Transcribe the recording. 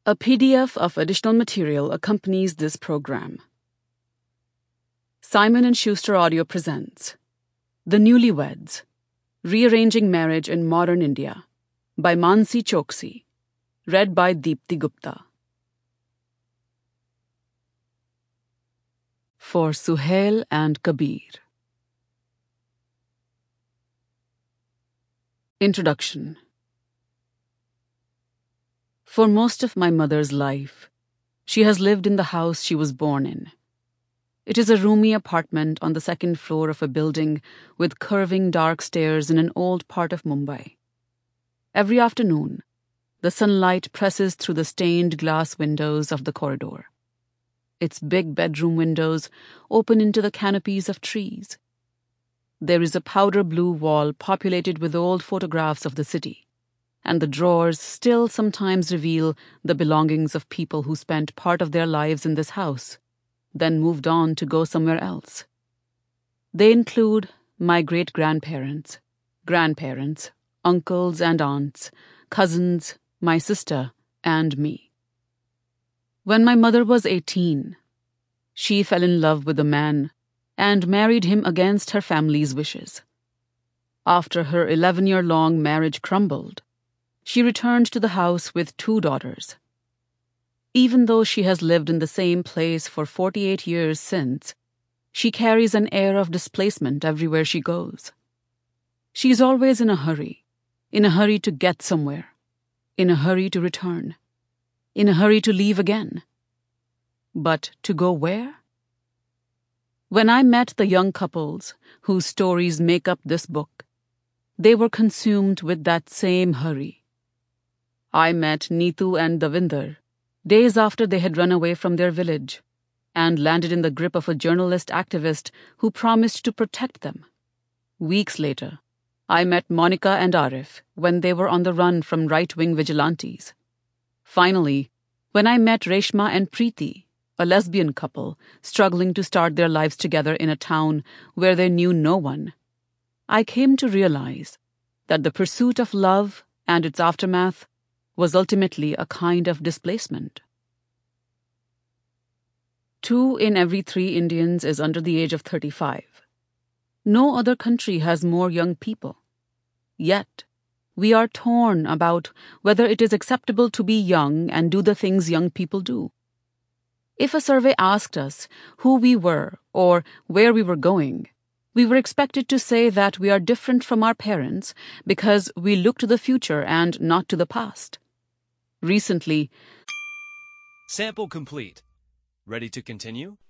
A PDF of additional material accompanies this program. Simon & Schuster Audio presents The Newlyweds, Rearranging Marriage in Modern India by Mansi Choksi, read by Deepti Gupta. For Suhail and Kabir. Introduction. For most of my mother's life, she has lived in the house she was born in. It is a roomy apartment on the second floor of a building with curving dark stairs in an old part of Mumbai. Every afternoon, the sunlight presses through the stained glass windows of the corridor. Its big bedroom windows open into the canopies of trees. There is a powder blue wall populated with old photographs of the city, and the drawers still sometimes reveal the belongings of people who spent part of their lives in this house, then moved on to go somewhere else. They include my great-grandparents, grandparents, uncles and aunts, cousins, my sister, and me. When my mother was 18, she fell in love with a man and married him against her family's wishes. After her 11-year-long marriage crumbled, she returned to the house with 2 daughters. Even though she has lived in the same place for 48 years since, she carries an air of displacement everywhere she goes. She is always in a hurry to get somewhere, in a hurry to return, in a hurry to leave again. But to go where? When I met the young couples whose stories make up this book, they were consumed with that same hurry. I met Neetu and Davinder days after they had run away from their village and landed in the grip of a journalist activist who promised to protect them. Weeks later, I met Monica and Arif when they were on the run from right-wing vigilantes. Finally, when I met Reshma and Preeti, a lesbian couple struggling to start their lives together in a town where they knew no one, I came to realize that the pursuit of love and its aftermath was ultimately a kind of displacement. 2 in every 3 Indians is under the age of 35. No other country has more young people. Yet, we are torn about whether it is acceptable to be young and do the things young people do. If a survey asked us who we were or where we were going, we were expected to say that we are different from our parents because we look to the future and not to the past. Recently, Sample complete. Ready to continue?